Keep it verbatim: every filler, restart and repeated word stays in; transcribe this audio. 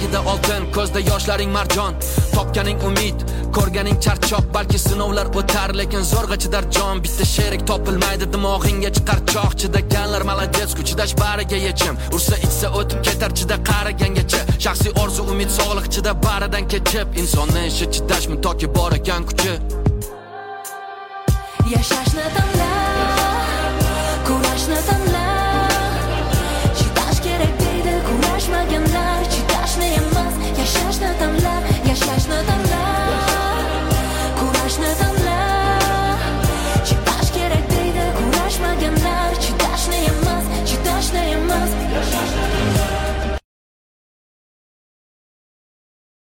ko'zingda oltin, ko'zda yoshlaring marjon. Topganing umid, ko'rganing charchoq. Balki sinovlar o'tar, lekin zo'rg'a chidar jon. Bitta sherik topilmaydi, dimog'ingga chiqar choq. Chidaganlar malades, kuchidash bariga yechim. Ursa ichsa o'tib ketar chida qarigangacha. Shaxsiy orzu, umid, sog'liq chida baridan kechib. Insonning ishi chidashmi toki bor ekan kuchi. Yashashni tanla